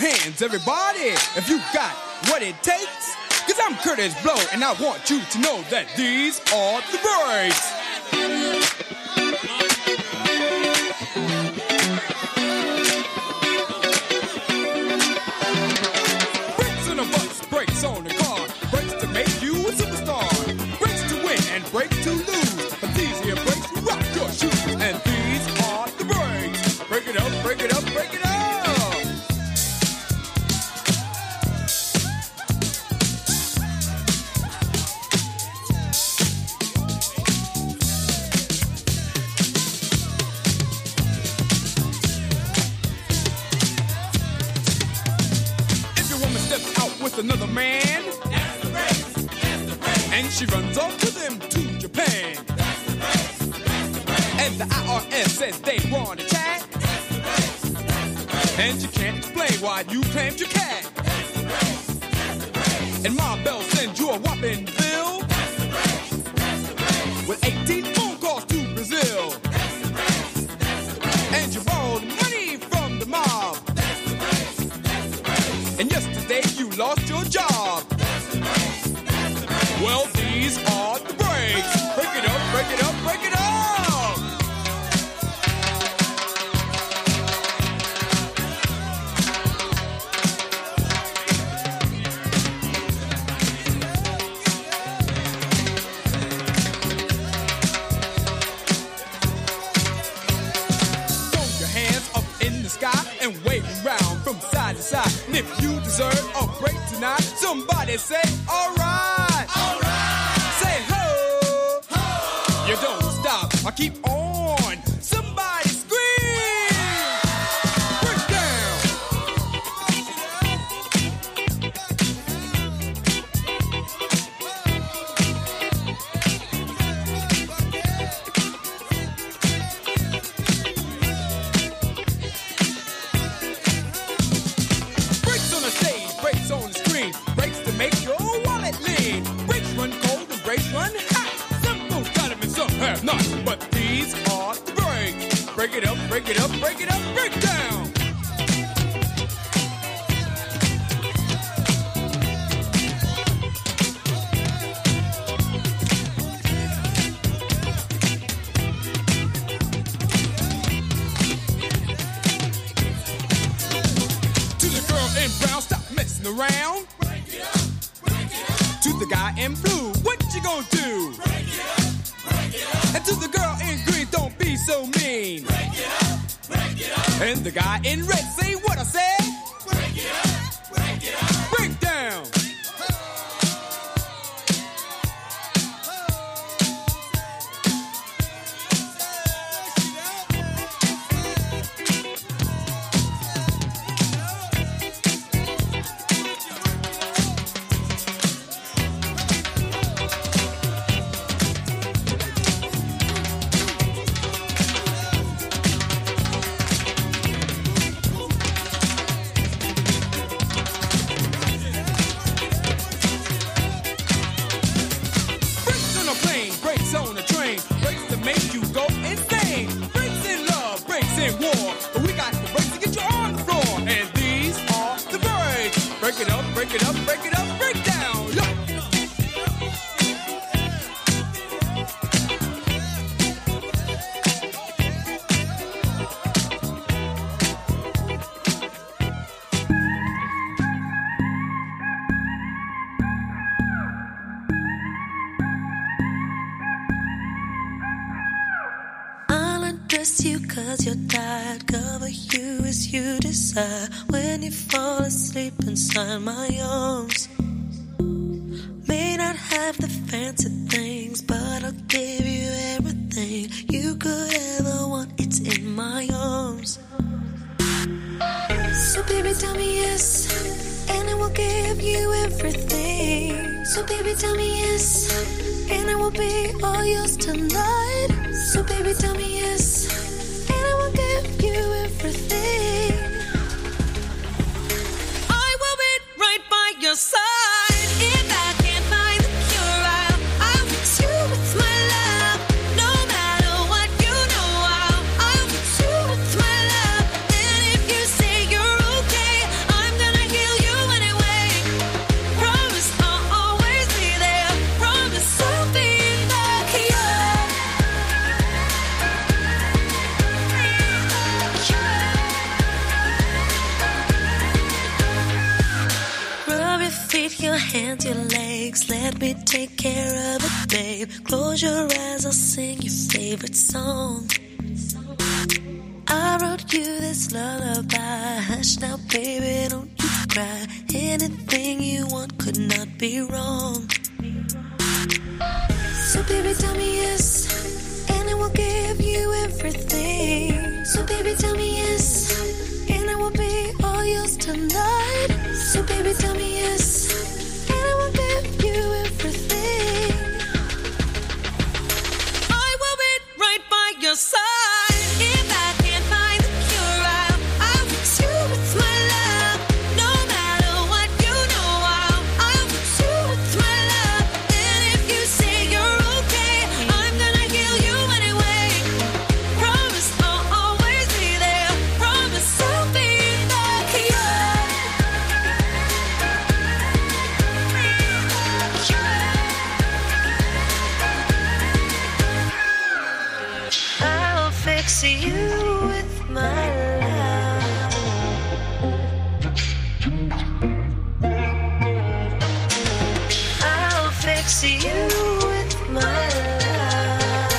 hands, everybody, if you got what it takes. Cause I'm Curtis Blow, and I want you to know that these are the breaks. Brakes on a bus, brakes on the car, brakes to make you a superstar, brakes to win and brakes to lose. But these here brakes will rock your shoes, and these are the breaks. Break it up, break it up, break it up. Another man, that's the race, that's the race. And she runs off with him to Japan. That's the race, that's the race. And the IRS says they want to chat. That's the race, that's the race. And you can't explain why you claimed your cat. That's the race, that's the race. And Ma Bell sends you a whopping bill. That's the race, that's the race. With 18 phone calls to Brazil. That's the race, that's the race. And you borrowed money from the mob. That's the race, that's the race. And yesterday you lost your job. That's the race, that's the race. Well, these are the breaks. Break it up, break it up, break it up. Throw your hands up in the sky and wave around from side to side. And if you deserve a break tonight, somebody say, all right. All right. Say, ho. Ho. You don't stop. I keep on. Somebody scream. Break down. Breaks on the stage, breaks on the screen, breaks to make your wallet lean. Breaks run cold and breaks run hot. Some folks got them and some have not. But these are the breaks. Break it up, break it up, break it up, break down. To the girl in brown, stop messing around. Break it up, break it up. To the guy in blue, what you gonna do? Break it up, break it up. And to the girl in green, don't be so mean. Break it up, break it up. And the guy in red, say what I said. Break it up, break it up. Break down. Brakes on a plane, brakes on a train, brakes to make you go insane. Brakes in love, brakes in war, but we got the brakes to get you on the floor. And these are the breaks. Break it up, break it up, break it up, break down. Yo. I'll undress you 'cause you're tired. Cover you as you desire. When you fall asleep inside my arms, may not have the fancy things, but I'll give you everything you could ever want. It's in my arms. So baby, tell me yes, and I will give you everything. So baby, tell me yes, and I will be all yours tonight. So baby, tell me yes, and I will give you everything. I will be right by your side. If I can't find the cure, I'll fix you with my love. No matter what, you know I'll fix you with my love. And if you say you're okay, I'm your hands, your legs, let me take care of it, babe. Close your eyes, I'll sing your favorite song. I wrote you this lullaby. Hush now, baby, don't you cry. Anything you want could not be wrong. So baby, tell me yes, and I will give you everything. So baby, tell me yes, and I will be all yours tonight. So baby, tell me yes, and I will give you everything. I will be right by your side. If I can't find the cure, I'll fix you with my love. No matter what, you know I'll fix you with my love. And if you say you're okay, I'm gonna heal you anyway. Promise I'll always be there. Promise I'll be the cure. I'll fix you with my love. I'll fix you with my love.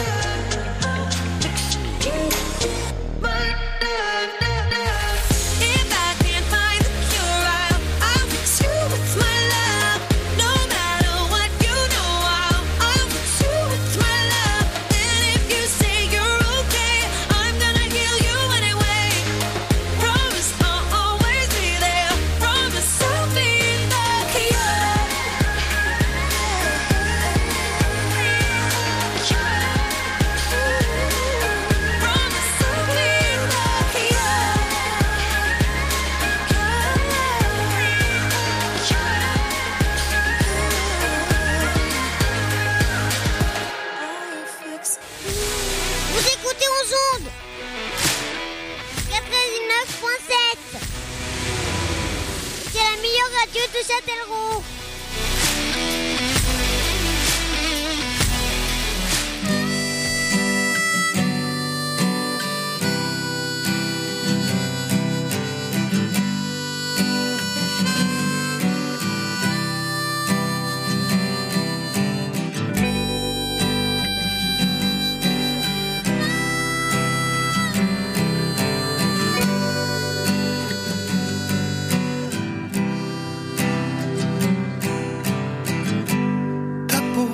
If I can't find the cure, I'll fix you with my love. No matter what, you know I'll fix you with my love. And if you say you're okay, I'm gonna heal you anyway. Promise I'll always be there. Promise I'll be the cure. Promise I'll be the Vous écoutez aux ondes 99.7. C'est la meilleure radio de Châtellerault. Ta peau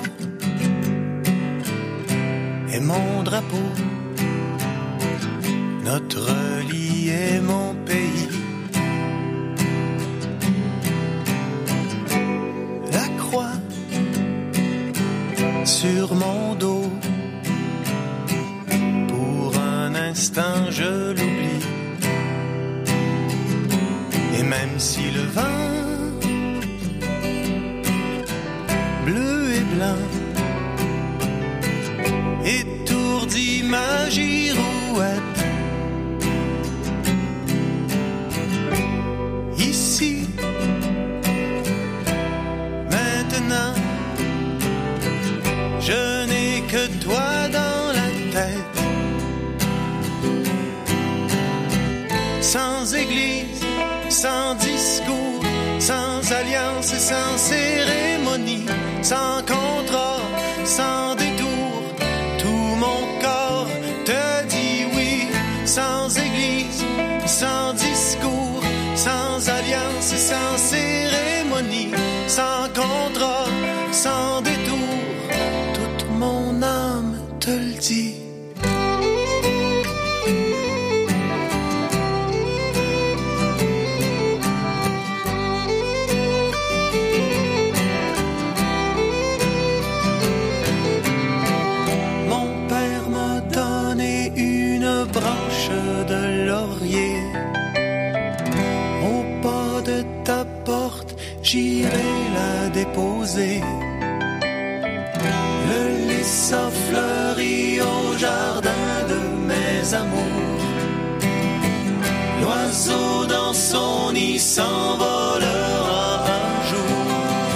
est mon drapeau, notre lit est mon pays. La croix sur mon dos, pour un instant je l'oublie. Et même si le vent bleu et blanc étourdit ma girouette, ici, maintenant, je n'ai que toi dans la tête. Sans église, sans discours, sans alliance et sans cérémonie, sans contrat, sans détour, tout mon corps te dit oui. Sans église, sans discours, sans alliance et sans cérémonie, sans contrat, sans détour, toute mon âme te le dit. Branche de laurier, au pas de ta porte, j'irai la déposer. Le lys a fleuri au jardin de mes amours. L'oiseau dans son nid s'envolera un jour.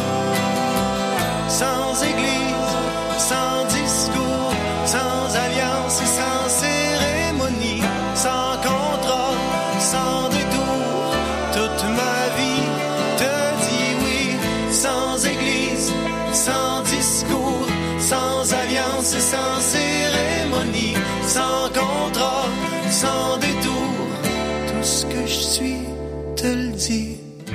Sans église, sans discours, sans alliance et sans cérémonie, sans contrat, sans détour, toute ma vie te dit oui. Sans te le dis.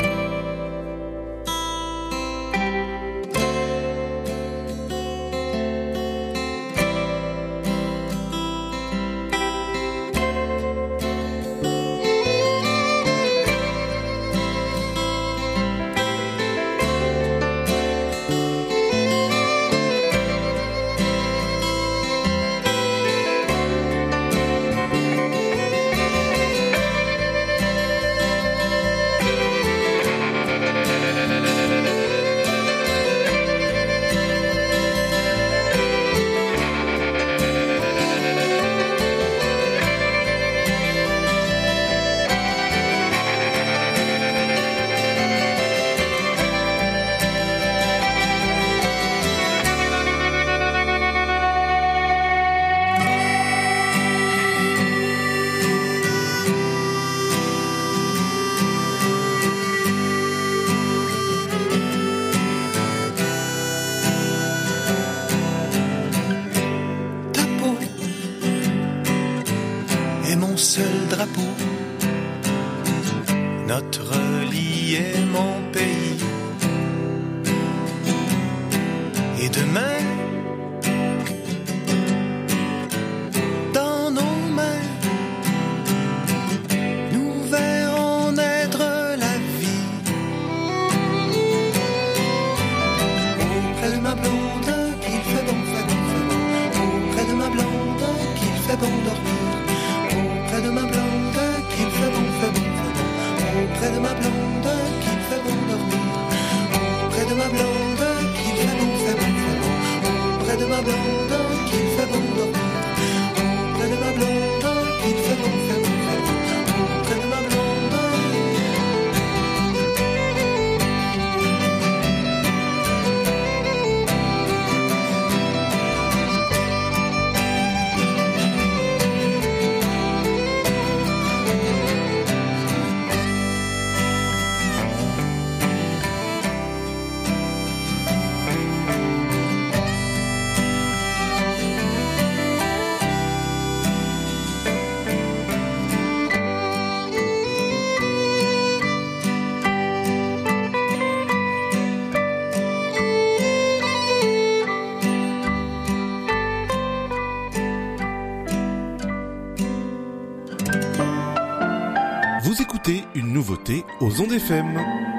Vous écoutez une nouveauté aux ondes FM.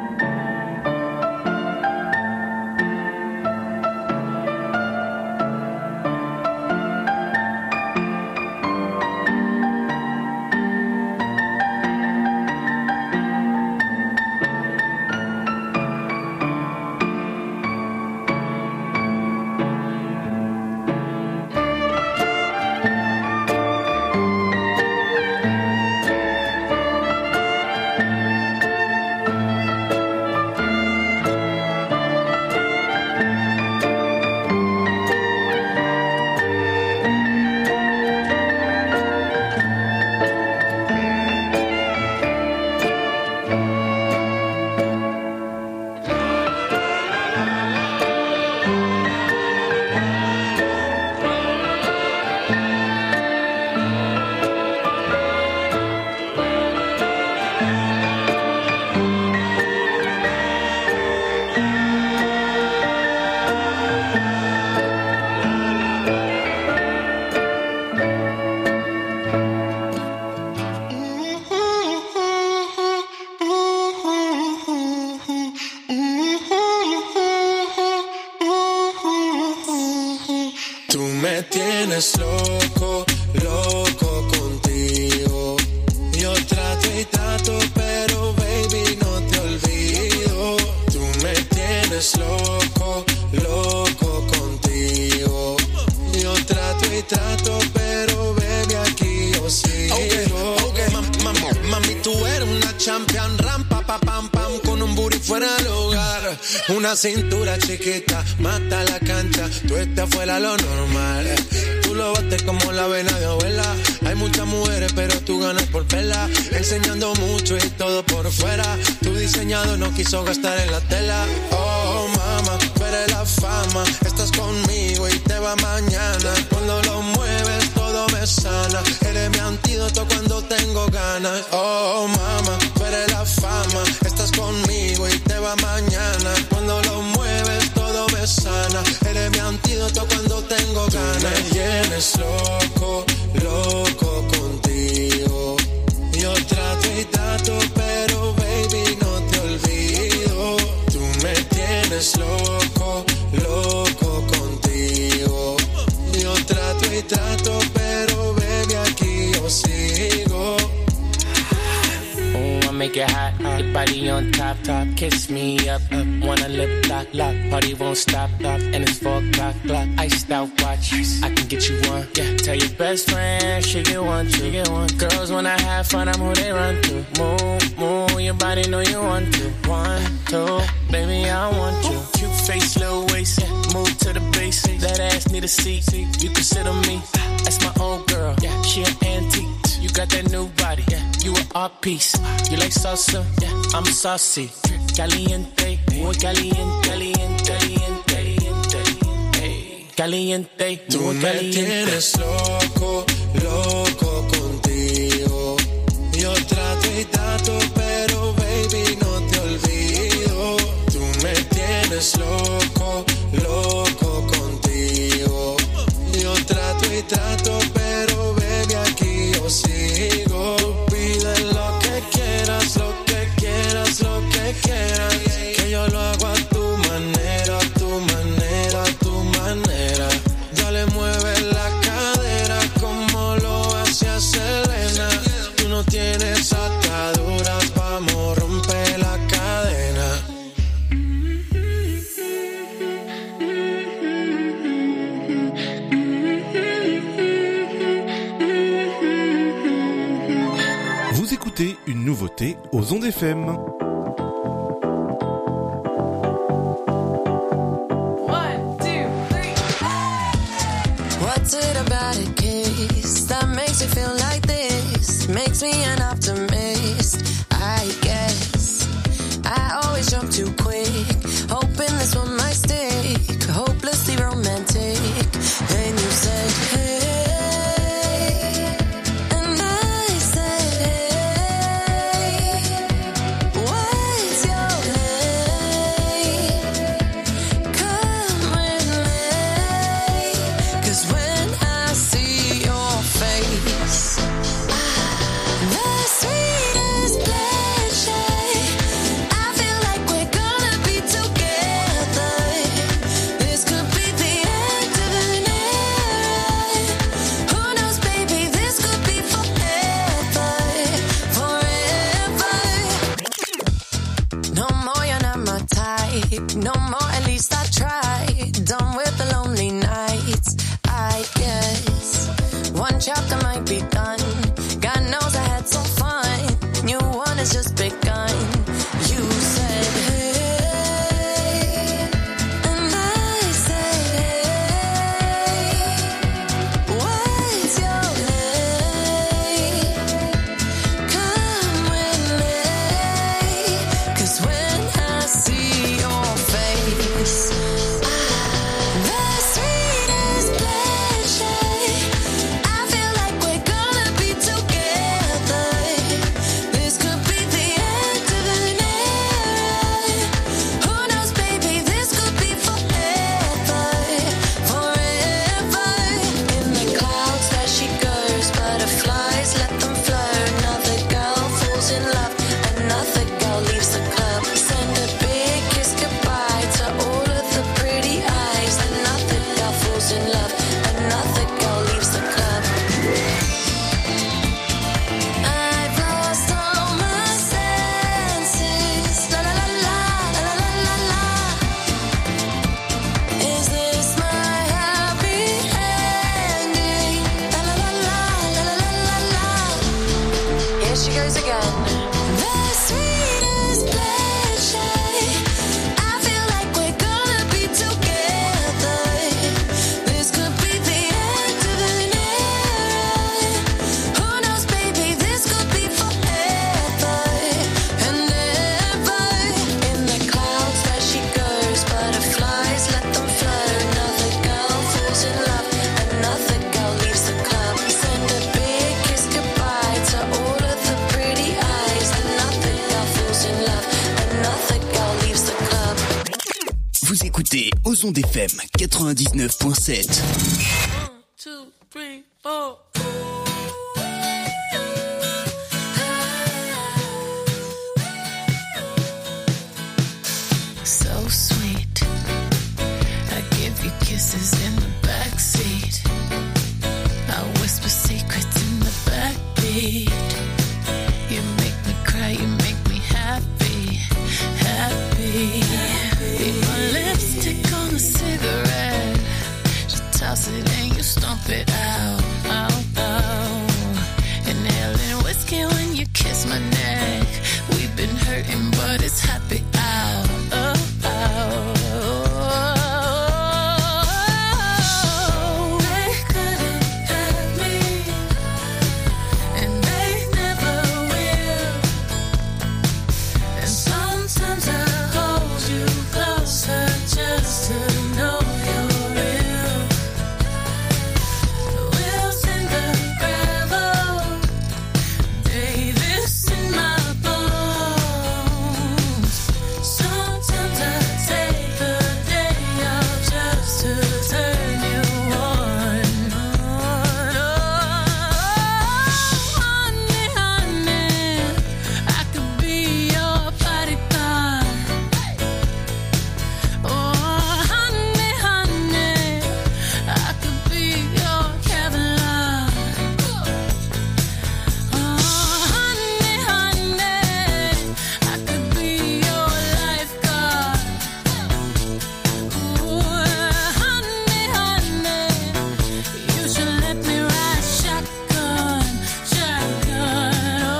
tienes loco, loco contigo. Yo trato y trato, pero baby no te olvido. Tú me tienes loco, loco contigo. Yo trato y trato, pero baby aquí yo sigo. Okay. Mami, tú eres una champion, rampa, pa, pam, pam, con un booty fuera del hogar. Una cintura chiquita, mata la cancha, tú estás fuera lo normal. Tú lo bates como la vena de abuela. Hay muchas mujeres, pero tú ganas por pela. Enseñando mucho y todo por fuera. Tu diseñado no quiso gastar en la tela. Oh, mama, tú eres la fama. Estás conmigo y te va mañana. Cuando lo mueves, todo me sana. Eres mi antídoto cuando tengo ganas. Oh, mama, tú eres la fama. tienes loco, loco contigo. Yo trato y trato, pero baby no te olvido. Tú me tienes loco, loco contigo. Yo trato y trato, pero baby aquí yo sigo. Oh, I make it hot, your body on top, top. Kiss me up, up. Wanna lip lock, lock. Party won't stop, stop. And it's 4 o'clock, clock. Iced out watch, I can get you one. Yeah, tell your best friend she get one, she get one. Girls wanna have fun, I'm who they run to. Move, move, your body know you want to. 1, 2, baby I want you. Cute face, little waist, yeah. Move to the base. That ass need a seat, you can sit on me. That's my old girl, yeah. She an antique. You got that new body, yeah. You an art piece. You like salsa, yeah. I'm saucy. Caliente, muy caliente, caliente, caliente, caliente, caliente. Tú me tienes loco, loco contigo. Yo trato y trato, pero baby no te olvido. Tú me tienes loco, loco contigo. Yo trato y trato, pero baby aquí yo sigo. Pide lo que quieras, lo que quieras, lo que quieras. Que yo lo hago a tu manera, a tu manera, a tu manera. Dale, mueve la cadera como lo hacía Selena. Tú no tienes ataduras, vamos, rompe la cadena. Vous écoutez une nouveauté aux ondes FM. What's it about a kiss that makes you feel like this? Makes me an optimist, I guess. I always jump too quick, hoping this one might stick. Hopelessly romantic. Then you said, hey, and I said, hey, what's your name? Come with me, 'cause when I see your face, the sweetest pleasure, I feel like we're gonna be together. This could be the end of the night. Who knows, baby, this could be forever, forever. No more, you're not my type. No more, at least I tried. Done with the lonely nights, I guess. One chapter might be done. God knows I had some fun. New one has just begun. You said, hey, and I said, hey, what's your name? Come with me, 'cause when I see your face, the sweetest pleasure, I feel like we're gonna be together. This could be the end of the night. Who knows, baby, this could be forever, forever. In the clouds there she goes, butterflies, let them flow. Another girl falls in love, another girl leaves the club. Send a big kiss goodbye to all of the pretty eyes. Another girl falls in love, another girl leaves the club. I've lost all my senses. La la la la, la la la la. Is this my happy ending? La la la la, la la la la. Here she goes again. The sweetest pleasure, I feel like we're gonna be together. This could be the end of the night. Who knows, baby, this could be forever and ever. In the clouds there she goes, butterflies, let them flow. Another girl falls in love, another girl leaves the club. Send a big kiss goodbye to all of the pretty eyes. Another girl falls in love, another girl leaves the club. Vous écoutez aux ondes FM 99.7. 1, 2, 3, 4. So sweet, I give you kisses in the backseat. I whisper secrets in the backbeat. You make me cry, you make me happy, happy. Leave my lipstick on a cigarette. Just toss it and you stomp it out, out, out. Inhaling whiskey when you kiss my neck. We've been hurting, but it's happy out, oh, oh. They couldn't have me, and they never will. And sometimes I hold you closer just to know you're real. The wheels in the gravel, Davis in my bones. Sometimes I take the day off just to turn you on. Honey, honey, I could be your bodyguard. Oh, honey, honey, I could be your Kevlar. Oh, honey, honey, I could be your lifeguard. Ooh, honey, honey, you should let me ride shotgun, shotgun. Oh,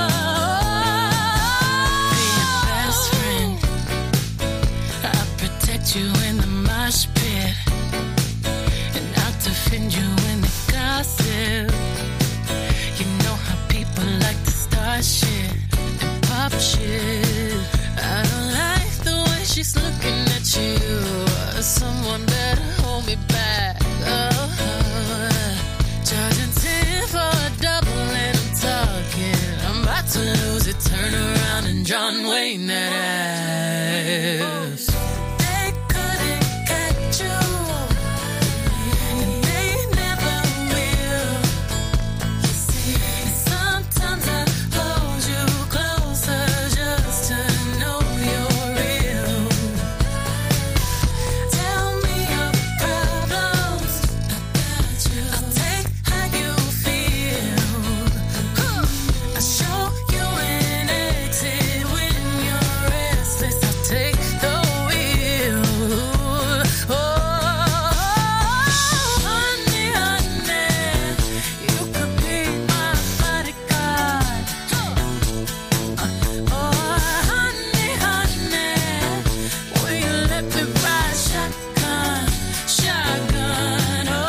be your best friend. I'll protect you in the mosh pit, and I'll defend you in the gossip. You know how people like to start shit and pop shit. I don't like the way she's looking at you. Someone better hold me back. Oh, charging 10 for a double and I'm talking. I'm about to lose it. Turn around and John Wayne that ass. They couldn't catch you, and they never will. You see, sometimes I hold you closer just to know you're real. Tell me your problems, I got you. I'll take how you feel. I'll show you an exit when you're restless. I'll take the wheel. Oh, honey, honey, you could be my bodyguard. Oh, honey, honey, will you let me ride shotgun, shotgun? Oh,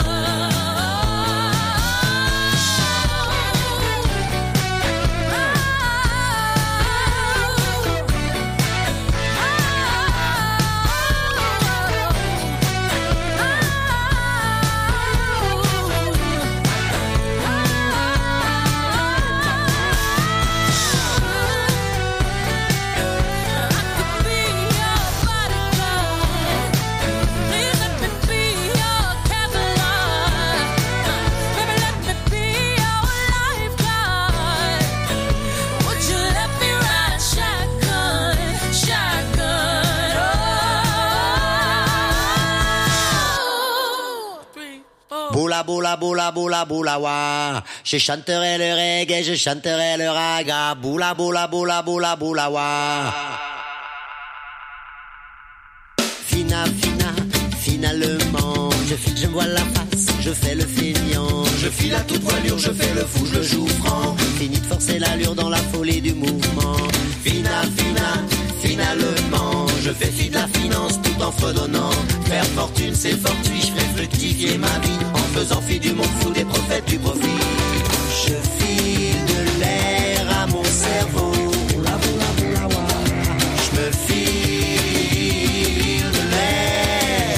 Boula boula boula boula boula wa. Je chanterai le reggae, je chanterai le raga. Boula boula boula boula boula wa. Fina fina, finalement, je file, je me voile la face, je fais le feignant. Je file à toute voilure, je fais le fou, je le joue franc. Fini de forcer l'allure dans la folie du mouvement. Fina fina, finalement, je fais fi de la finance tout en fredonnant. Faire fortune c'est fortuit, je fais fructifier ma vie en faisant fi du monde fou des prophètes du profit. Je file de l'air à mon cerveau. Je me file de l'air.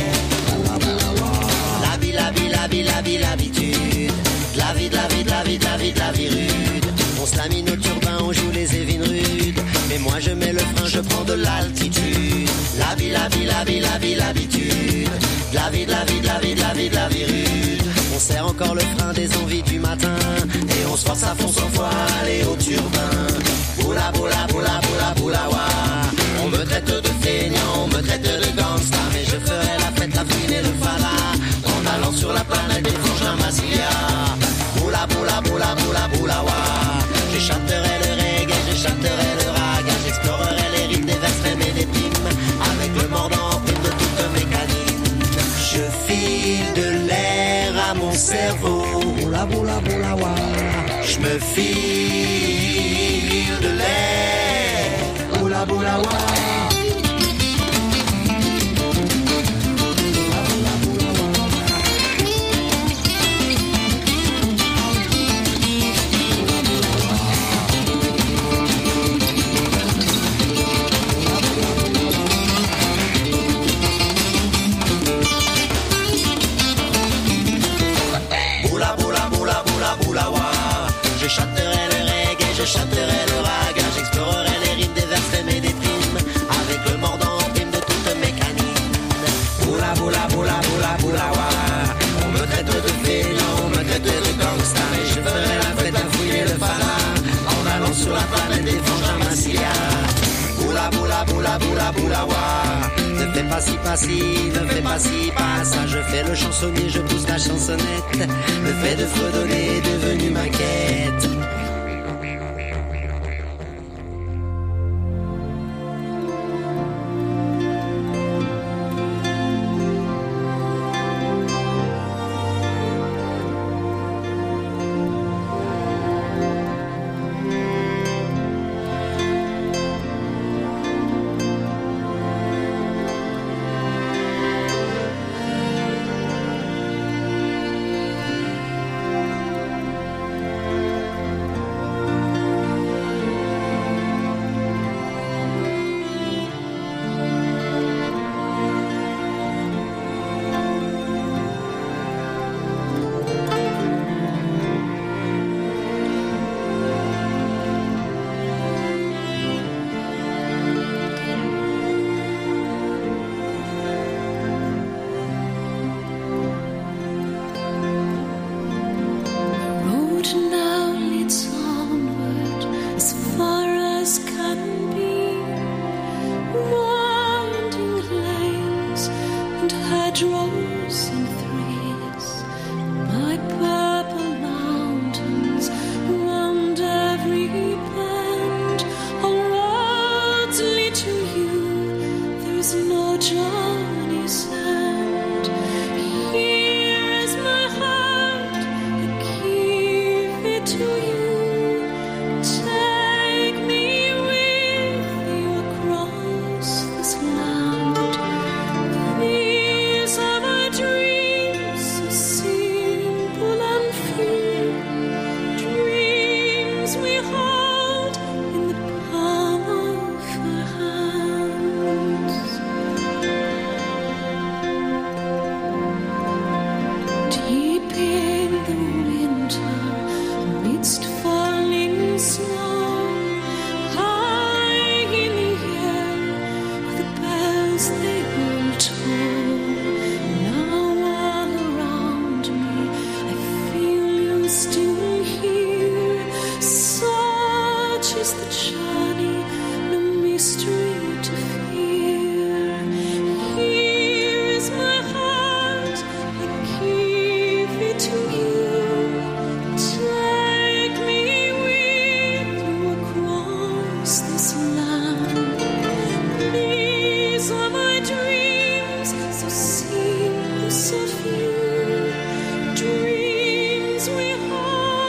L'habitude. La vie, de la vie, de la vie, de la vie, de la vie rude. On se lamine au turbin, on joue les évines rudes. Mais moi je mets le frein, je prends de l'altitude. L'habitude. La vie, de la vie, de la vie, de la vie, de la vie, de la vie rude. On serre encore le frein des envies du matin et on se force à fond sans foi à aller au turbin. Boula boula boula boula boula wa. On me traite de feignant, on me traite de gangsta, mais je ferai la fête, la fouine et le fala en allant sur la planète des frangins Massilia. Boula boula boula boula boula wa. Je chanterai le reggae, je chanterai le raga, j'explorerai les rimes des versets et des primes avec le mordant en prime de toutes mes canines. Je file de l'air à mon cerveau, boula boula boula wa. Je me file de l'air, boula boula wa. Je chanterai le reggae, je chanterai le raga, j'explorerai les rimes des versets et des primes avec le mordant en prime de toutes mes canines. Boula boula boula boula boula wa. On me traite de fainéant, on me traite de gangsta, et je ferai la fête à fouiller le fala en allant sur la planète des frangins Massilia. Boula boula boula boula boula wa. Ne fais pas si passy, ne fais pas si pas ça. Je fais le chansonnier, je pousse la chansonnette. Le fait de fredonner est devenu ma quête.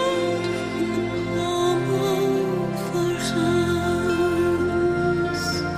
Dreams we hold in the palm of our hands.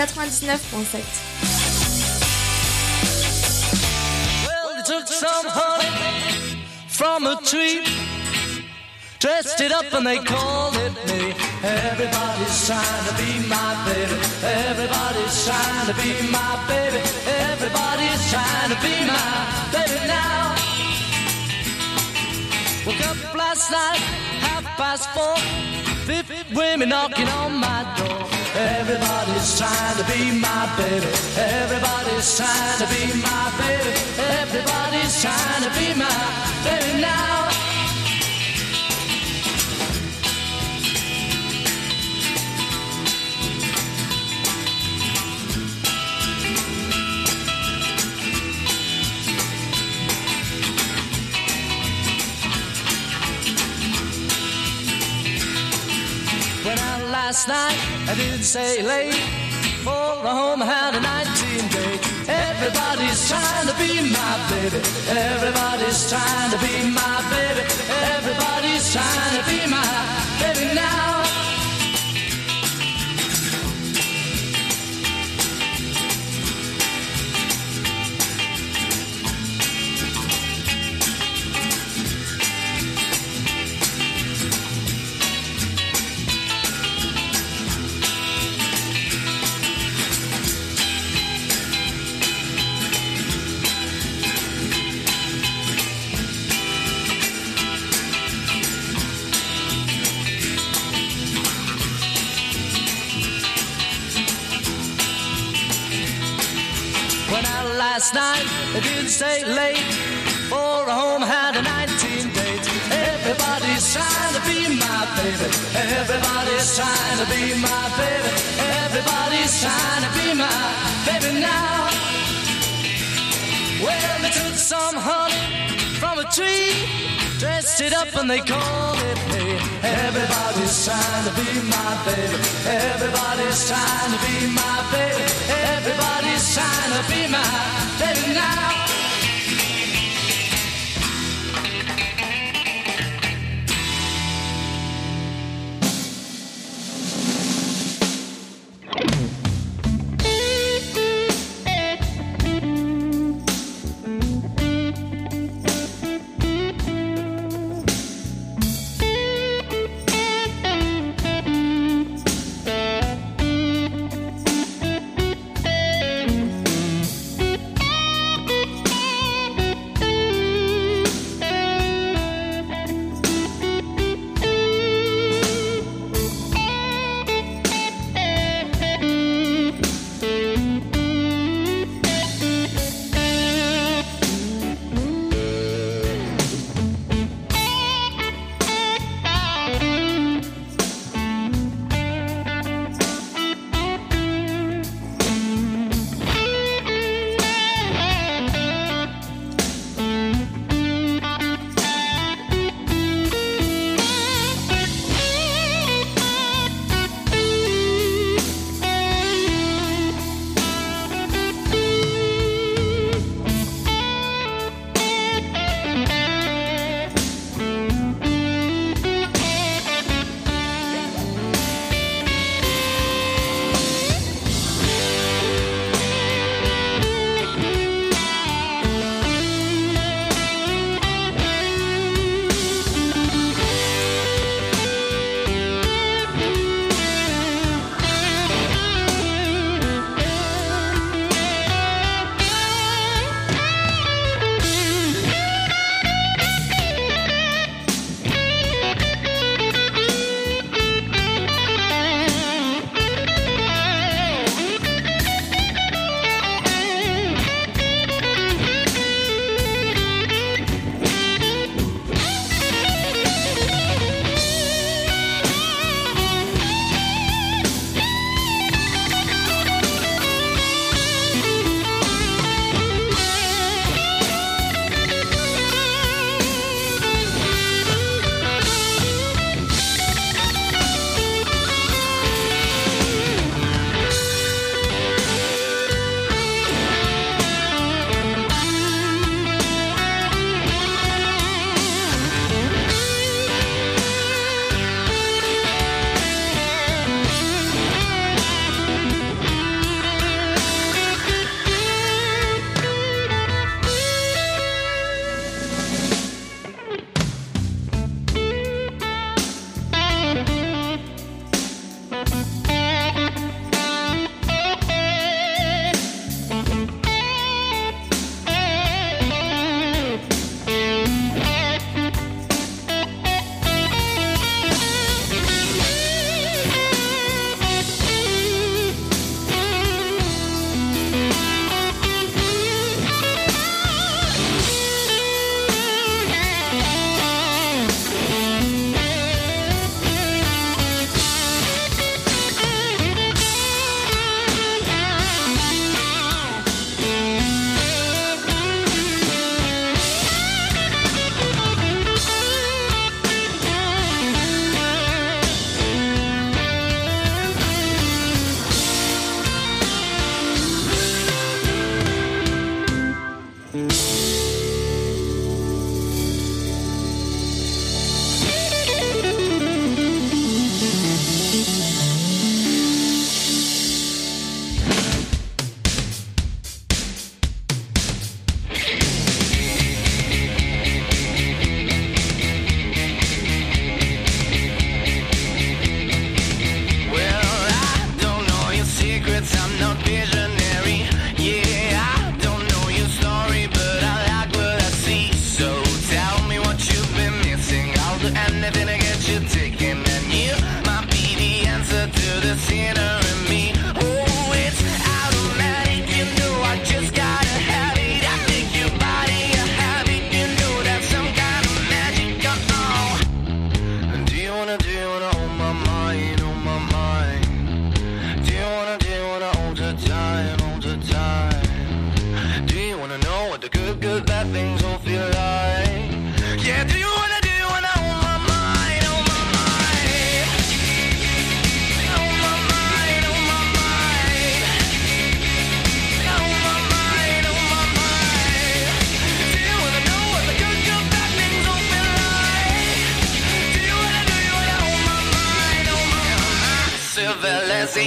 99.7. Well, they took some honey from a tree, dressed it up and they called it me. Everybody's trying to be my baby. Everybody's trying to be my baby. Everybody's trying to be my baby now. Woke up last night, 4:30, 50 women knocking on my door. Everybody's trying to be my baby. Everybody's trying to be my baby. Everybody's trying to be my baby now. Went out last night, I didn't say late. For a home, I had a 19 date. Everybody's trying to be my baby. Everybody's trying to be my baby. Everybody's trying to be my baby now. Last night, I didn't stay late. For a home, had a 19 date. Everybody's trying to be my baby. Everybody's trying to be my baby. Everybody's trying to be my baby now. Well, they took some honey from a tree, dressed it up and they called it me. Everybody's trying to be my baby. Everybody's trying to be my baby. Everybody's trying to be my baby now.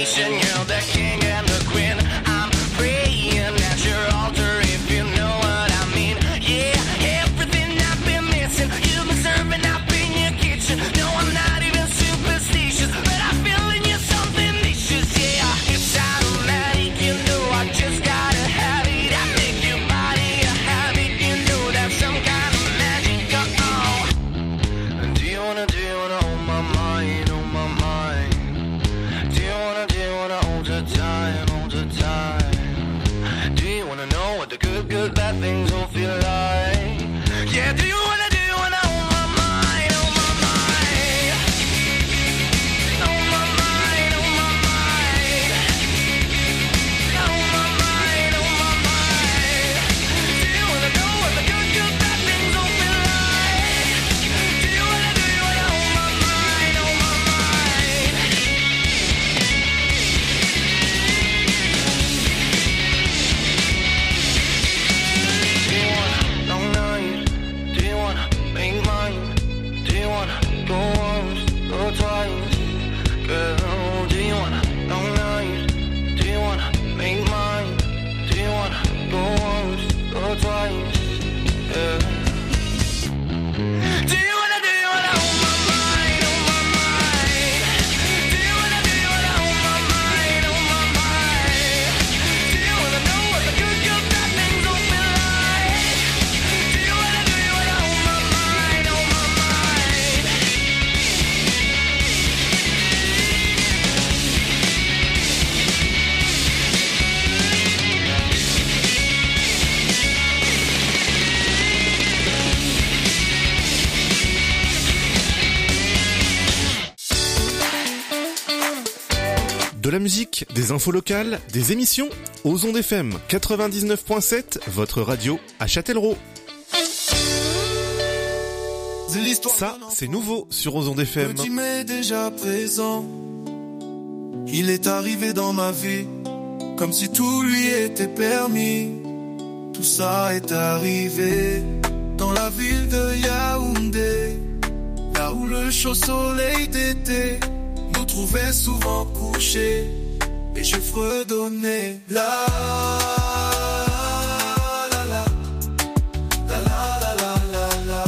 nation. You're the king and the queen. I'm praying at your altar if you know what I mean. Yeah, everything I've been missing, you've been serving up in your kitchen. No, I'm not even superstitious, but I feel in you something vicious. Yeah, it's automatic, you know I just gotta have it. I make your body a habit, you know that's some kind of magic. Oh, do you wanna hold my mind, hold my mind? Do you wanna hold her tight, hold her tight? Do you wanna know what the good, bad things will feel like? Yeah, do you wanna hold my mind, hold my mind? Hold my mind, hold my mind. Hold my mind, hold my mind. Do you wanna know what the good, bad things will feel like? Do you wanna hold my mind, hold my mind? Do you wanna long night? Do you wanna make mine? Do you wanna go once or twice? Girl, do you wanna long night? Do you wanna make mine? Do you wanna go once or twice? Yeah. Do you wanna hold my mind, hold my mind? Do you wanna hold my mind, hold my mind? Do you wanna know what the good, bad things will feel like? Do you wanna hold my mind, hold my mind? De la musique, des infos locales, des émissions, aux ondes FM 99.7, votre radio à Châtellerault. Ça, c'est nouveau sur aux ondes FM. Le team est déjà présent. Il est arrivé dans ma vie comme si tout lui était permis. Tout ça est arrivé dans la ville de Yaoundé, là où le chaud soleil d'été nous trouvait souvent couchés et je fredonnais la la la la la la la la.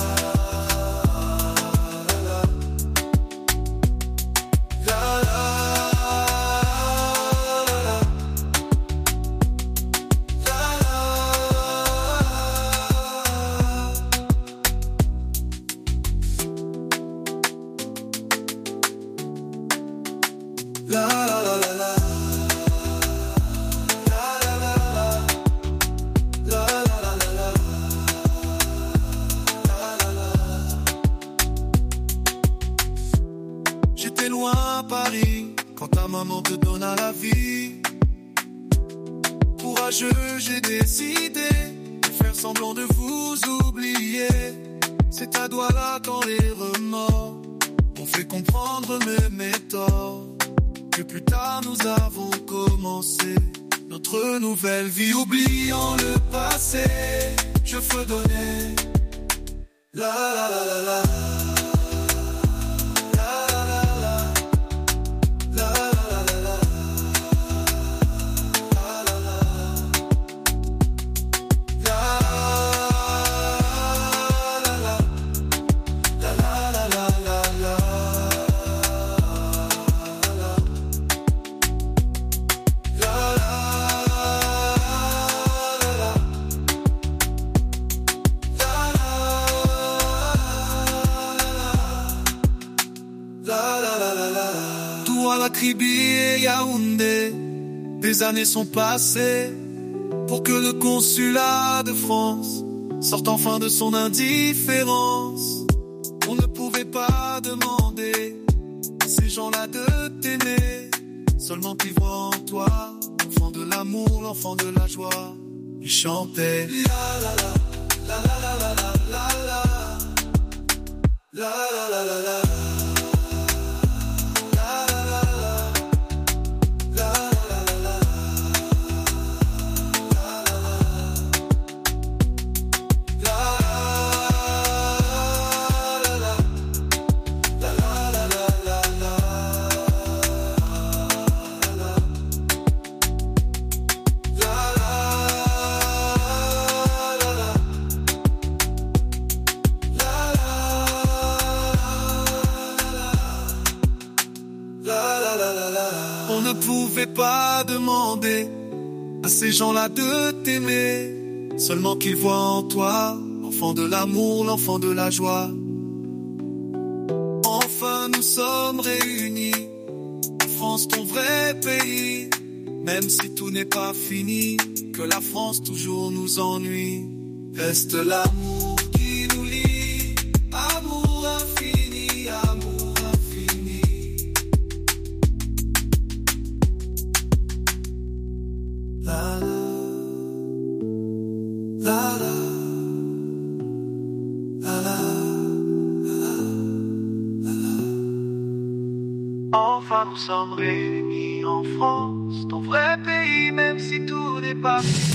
J'étais loin à Paris quand ta maman te donna la vie. Courageux, j'ai décidé de faire semblant de vous oublier. C'est à Douala quand les remords m'ont fait comprendre mes torts. Que plus tard nous avons commencé notre nouvelle vie. Oubliant le passé, je fredonnais la la la la la. Kribi et Yaoundé, des années sont passées pour que le consulat de France sorte enfin de son indifférence. On ne pouvait pas demander à ces gens-là de t'aimer, seulement qu'ils voient en toi l'enfant de l'amour, l'enfant de la joie. Ils chantaient la la la la la la la la la la la la la la. pas demander à ces gens-là de t'aimer, seulement qu'ils voient en toi l'enfant de l'amour, l'enfant de la joie. Enfin nous sommes réunis, France ton vrai pays, même si tout n'est pas fini, que la France toujours nous ennuie. Reste l'amour qui nous lie, amour infini, amour infini. La la, la la, la la, la la. Enfin nous sommes réunis en France, ton vrai pays, même si tout n'est pas fini.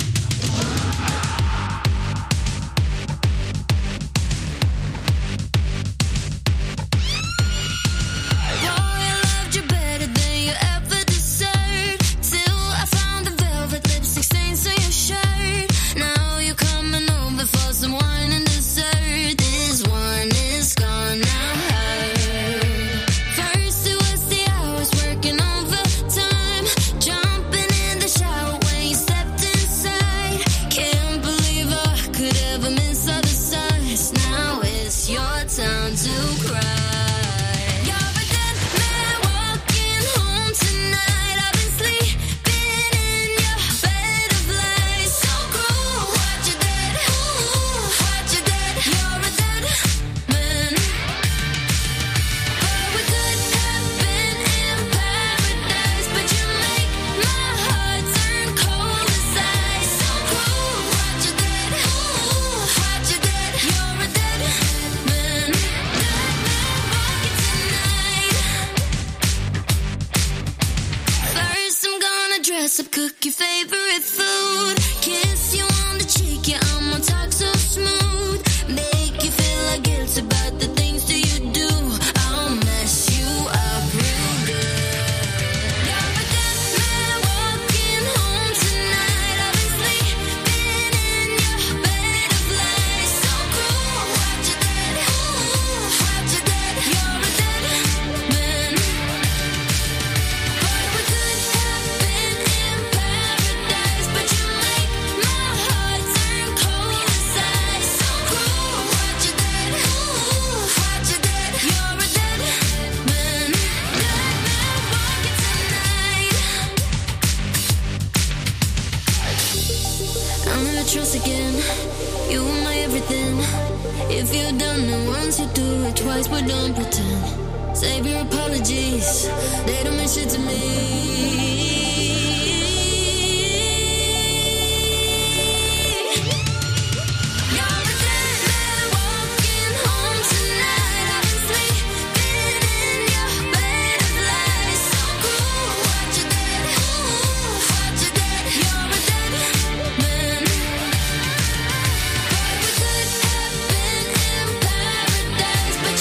Cook your favorite food, kiss you on the cheek, yeah, I'ma talk so smooth, make you feel like guilt about the things that you do, I'll mess you up real good. You're a dead man walking home tonight, I've been sleeping in your bed of lies, so cruel, what you did, what you did, you're a dead man, but we could have been in paradise, but you make my heart turn cold inside. So cruel, what you did, you're a dead man, walking tonight. I'm gonna trust again, you are my everything. If you've done it once, you do it twice, but don't pretend. Save your apologies, they don't mean shit to me.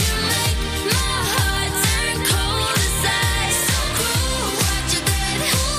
But you make my heart turn cold inside. So cruel, what you did.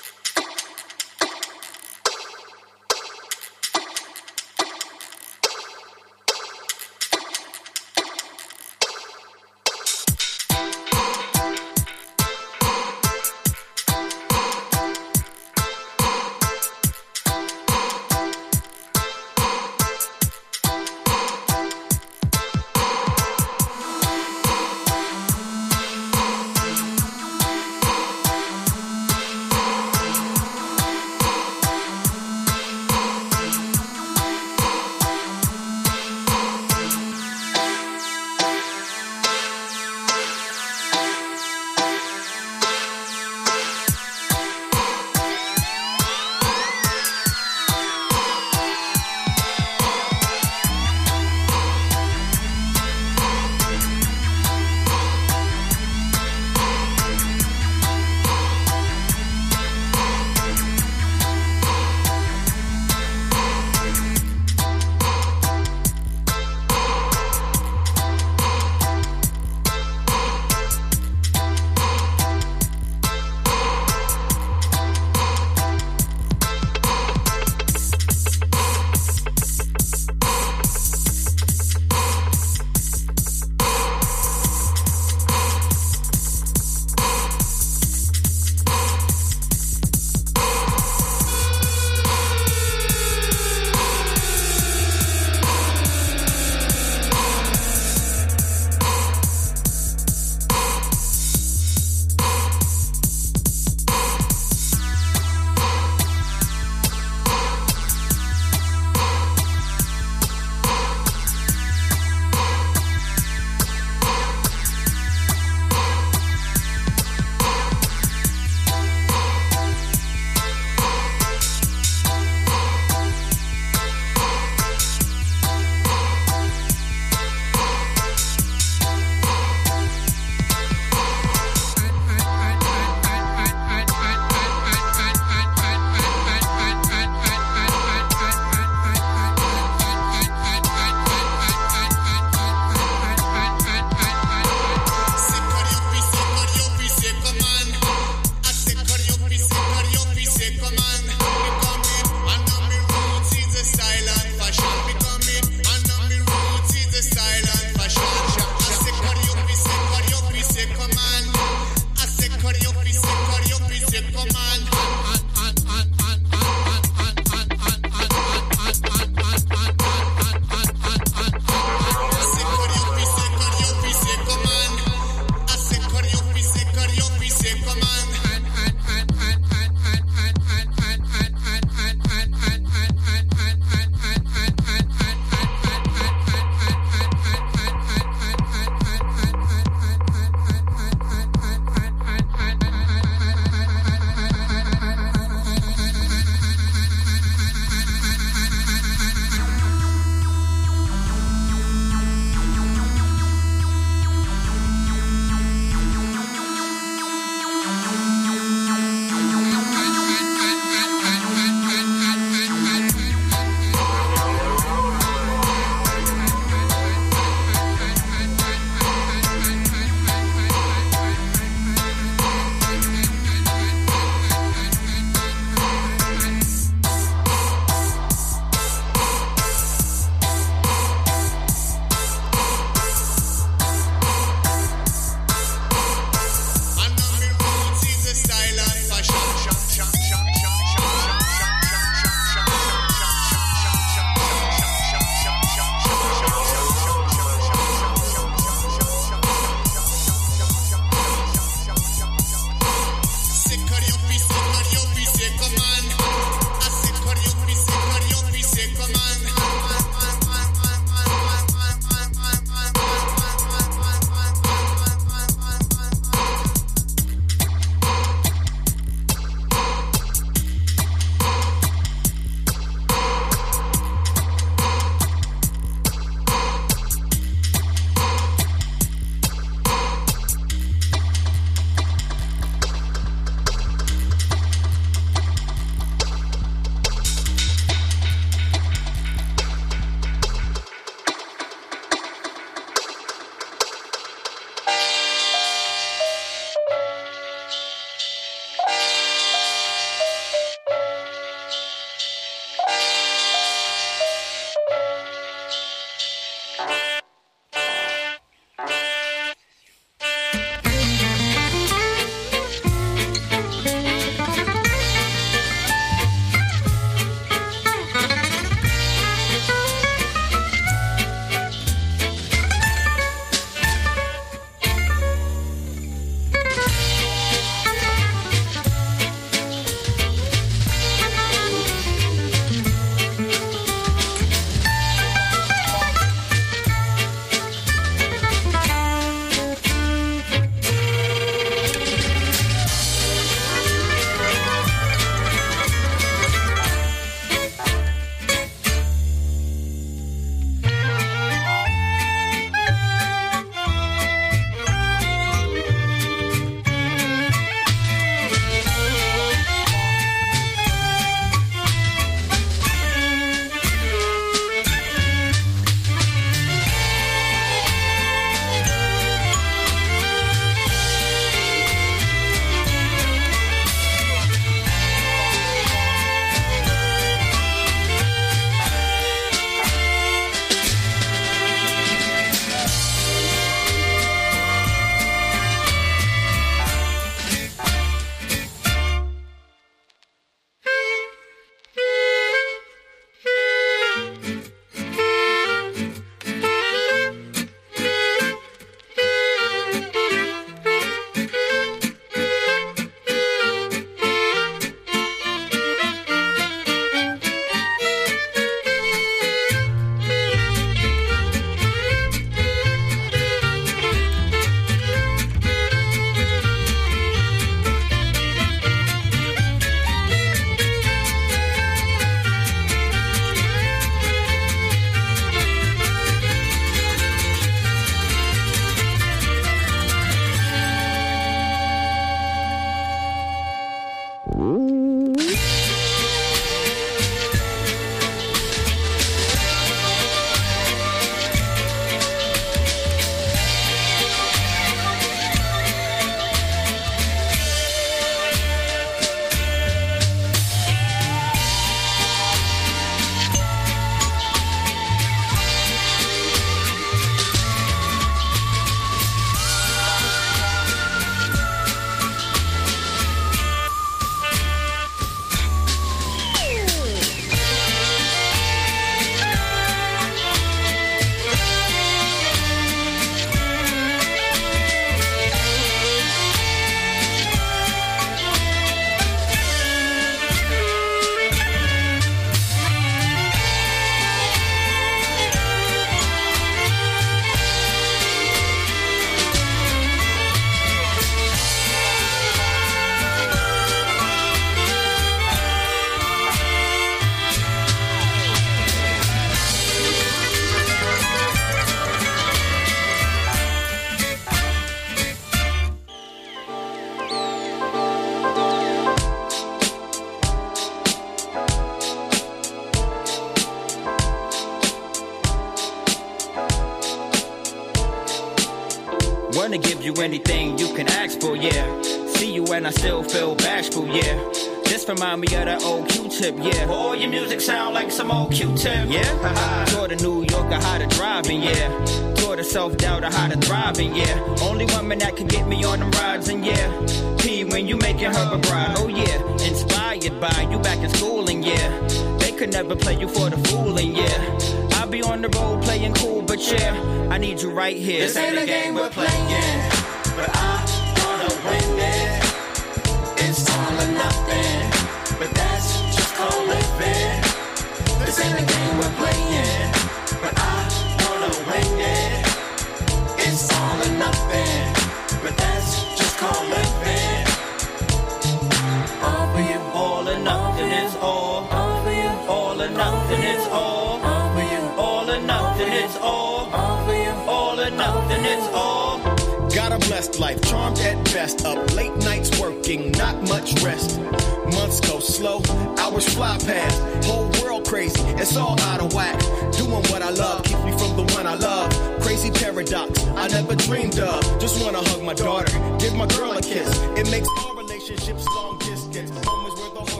you anything you can ask for, yeah. See you and I still feel bashful, yeah. This remind me of that old Q-tip, yeah. All your music sound like some old Q-tip, yeah. Taught a New Yorker how to driving, yeah. Taught a self-doubter how to thriving, yeah. Only woman that can get me on them rides, and yeah. P when you making her a bride, oh yeah. Inspired by you back in schooling, yeah. They could never play you for the fooling, yeah. I'll be on the road playing cool, but yeah, I need you right here. This ain't a game we're playing, but I'm gonna win it. It's all or nothing, but that's just called living. This ain't a game we're playing, but I'm gonna win it. It's all or nothing, but that's just called living. All for you, all or nothing is all. All for you, all or nothing is all. All for you, all or nothing is all. All for you, all or nothing is all. Got a blessed life, charmed at best. Up late nights working, not much rest. Months go slow, hours fly past. Whole world crazy, it's all out of whack. Doing what I love keeps me from the one I love. Crazy paradox, I never dreamed of. Just wanna hug my daughter, give my girl a kiss. It makes all relationships long distance.